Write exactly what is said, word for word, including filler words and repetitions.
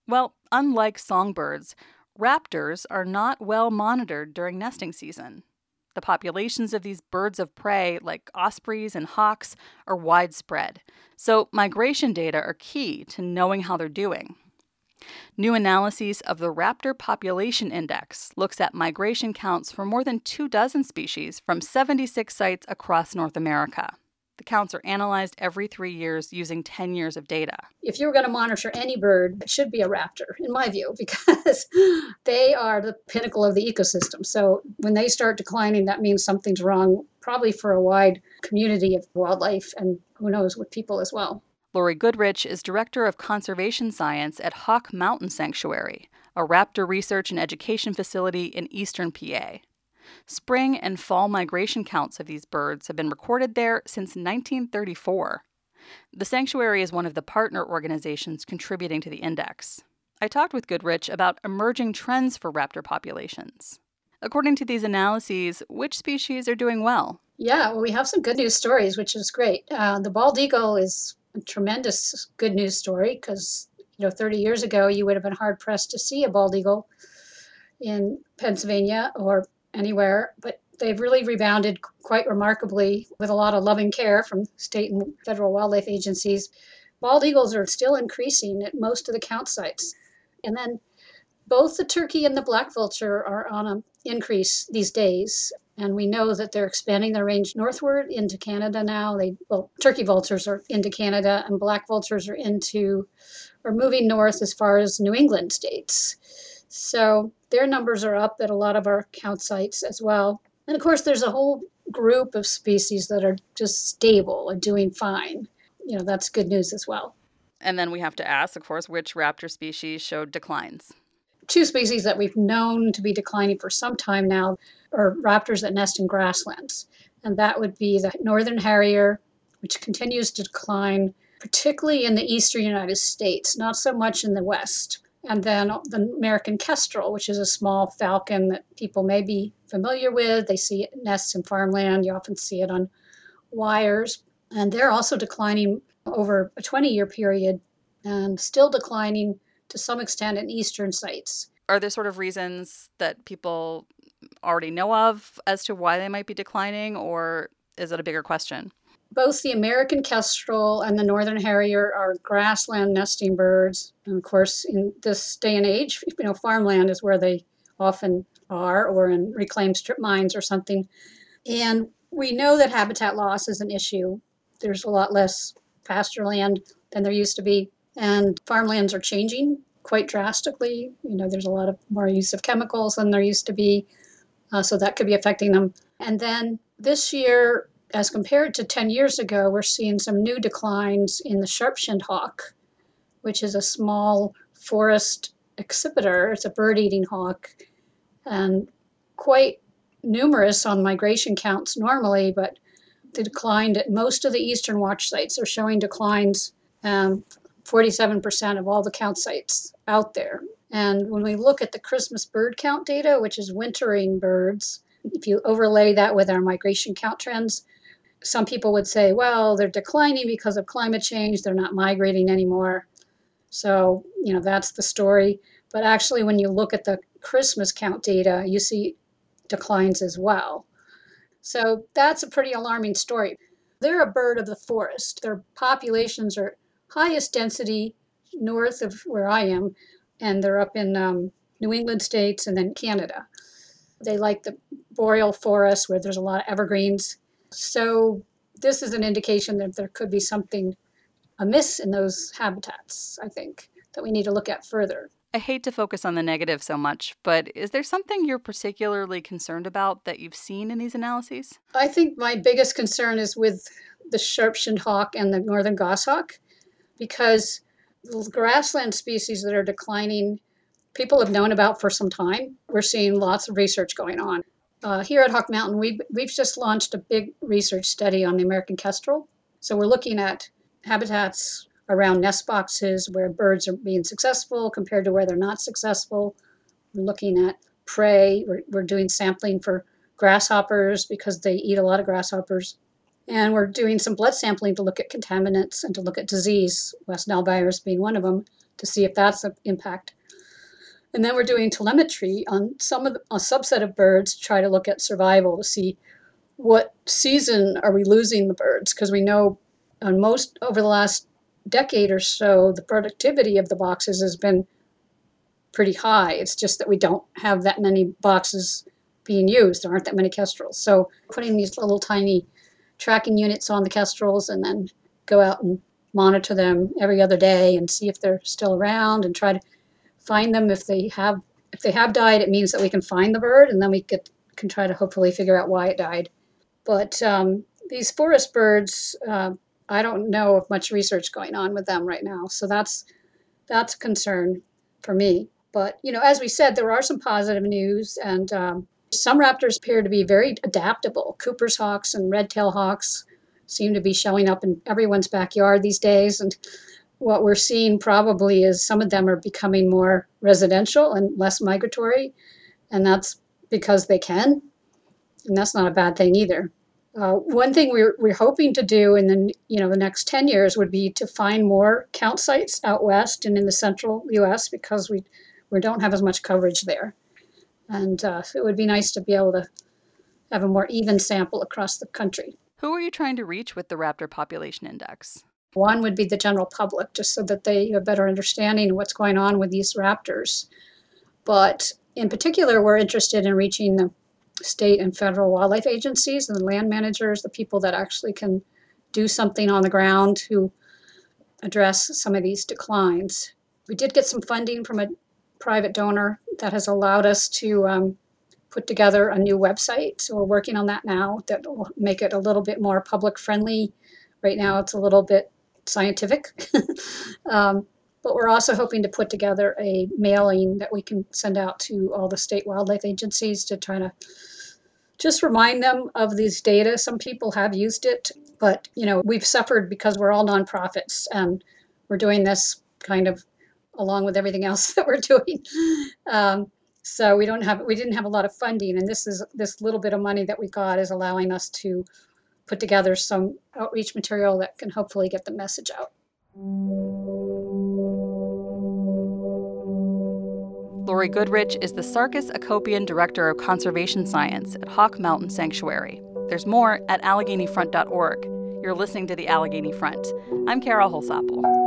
Well, unlike songbirds, raptors are not well monitored during nesting season. The populations of these birds of prey, like ospreys and hawks, are widespread, so migration data are key to knowing how they're doing. New analyses of the Raptor Population Index looks at migration counts for more than two dozen species from seventy-six sites across North America. The counts are analyzed every three years using ten years of data. If you were going to monitor any bird, it should be a raptor, in my view, because they are the pinnacle of the ecosystem. So when they start declining, that means something's wrong, probably for a wide community of wildlife and who knows, with people as well. Lori Goodrich is Director of Conservation Science at Hawk Mountain Sanctuary, a raptor research and education facility in eastern P A. Spring and fall migration counts of these birds have been recorded there since nineteen thirty-four. The sanctuary is one of the partner organizations contributing to the index. I talked with Goodrich about emerging trends for raptor populations. According to these analyses, which species are doing well? Yeah, well, we have some good news stories, which is great. Uh, the bald eagle is a tremendous good news story because, you know, thirty years ago, you would have been hard pressed to see a bald eagle in Pennsylvania or anywhere, but they've really rebounded quite remarkably with a lot of loving care from state and federal wildlife agencies. Bald eagles are still increasing at most of the count sites. And then both the turkey and the black vulture are on an increase these days. And we know that they're expanding their range northward into Canada now. They well, turkey vultures are into Canada, and black vultures are into are moving north as far as New England states. So their numbers are up at a lot of our count sites as well. And of course, there's a whole group of species that are just stable and doing fine. You know, that's good news as well. And then we have to ask, of course, which raptor species showed declines. Two species that we've known to be declining for some time now are raptors that nest in grasslands. And that would be the northern harrier, which continues to decline, particularly in the eastern United States, not so much in the west. And then the American kestrel, which is a small falcon that people may be familiar with. They see it nests in farmland. You often see it on wires. And they're also declining over a twenty-year period and still declining to some extent in eastern sites. Are there sort of reasons that people already know of as to why they might be declining, or is it a bigger question? Both the American kestrel and the northern harrier are grassland nesting birds. And of course, in this day and age, you know, farmland is where they often are, or in reclaimed strip mines or something. And we know that habitat loss is an issue. There's a lot less pasture land than there used to be, and farmlands are changing quite drastically. You know, there's a lot of more use of chemicals than there used to be, uh, so that could be affecting them. And then this year, as compared to ten years ago, we're seeing some new declines in the sharp-shinned hawk, which is a small forest accipiter. It's a bird-eating hawk, and quite numerous on migration counts normally, but they declined at most of the eastern watch sites. They're showing declines, um, forty-seven percent of all the count sites out there. And when we look at the Christmas bird count data, which is wintering birds, if you overlay that with our migration count trends, some people would say, well, they're declining because of climate change. They're not migrating anymore. So, you know, that's the story. But actually, when you look at the Christmas count data, you see declines as well. So that's a pretty alarming story. They're a bird of the forest. Their populations are highest density north of where I am, and they're up in um, New England states and then Canada. They like the boreal forest where there's a lot of evergreens. So this is an indication that there could be something amiss in those habitats, I think, that we need to look at further. I hate to focus on the negative so much, but is there something you're particularly concerned about that you've seen in these analyses? I think my biggest concern is with the sharp-shinned hawk and the northern goshawk, because the grassland species that are declining, people have known about for some time. We're seeing lots of research going on. Uh, here at Hawk Mountain, we've, we've just launched a big research study on the American kestrel. So we're looking at habitats around nest boxes where birds are being successful compared to where they're not successful. We're looking at prey. We're, we're doing sampling for grasshoppers because they eat a lot of grasshoppers. And we're doing some blood sampling to look at contaminants and to look at disease, West Nile virus being one of them. to see if that's an impact. And then we're doing telemetry on some of the, a subset of birds to try to look at survival to see what season are we losing the birds, because we know on most over the last decade or so, the productivity of the boxes has been pretty high. It's just that we don't have that many boxes being used. There aren't that many kestrels. So putting these little tiny tracking units on the kestrels and then go out and monitor them every other day and see if they're still around and try to find them. If they have if they have died, it means that we can find the bird, and then we get, can try to hopefully figure out why it died. But um, these forest birds, uh, I don't know of much research going on with them right now. So that's that's a concern for me. But, you know, as we said, there are some positive news, and um, some raptors appear to be very adaptable. Cooper's hawks and red-tailed hawks seem to be showing up in everyone's backyard these days. And what we're seeing probably is some of them are becoming more residential and less migratory. And that's because they can. And that's not a bad thing either. Uh, one thing we're, we're hoping to do in the, you know, the next ten years would be to find more count sites out west and in the central U S, because we, we don't have as much coverage there. And uh, it would be nice to be able to have a more even sample across the country. Who are you trying to reach with the Raptor Population Index? One would be the general public, just so that they have a better understanding of what's going on with these raptors. But in particular, we're interested in reaching the state and federal wildlife agencies and the land managers, the people that actually can do something on the ground to address some of these declines. We did get some funding from a private donor that has allowed us to um, put together a new website. So we're working on that now that will make it a little bit more public friendly. Right now it's a little bit scientific. um, but we're also hoping to put together a mailing that we can send out to all the state wildlife agencies to try to just remind them of these data. Some people have used it, but you know, we've suffered because we're all nonprofits and we're doing this kind of along with everything else that we're doing. Um, so we don't have, we didn't have a lot of funding, and this is this little bit of money that we got is allowing us to put together some outreach material that can hopefully get the message out. Lori Goodrich is the Sarkis Akopian Director of Conservation Science at Hawk Mountain Sanctuary. There's more at allegheny front dot org. You're listening to the Allegheny Front. I'm Carol Holsapple.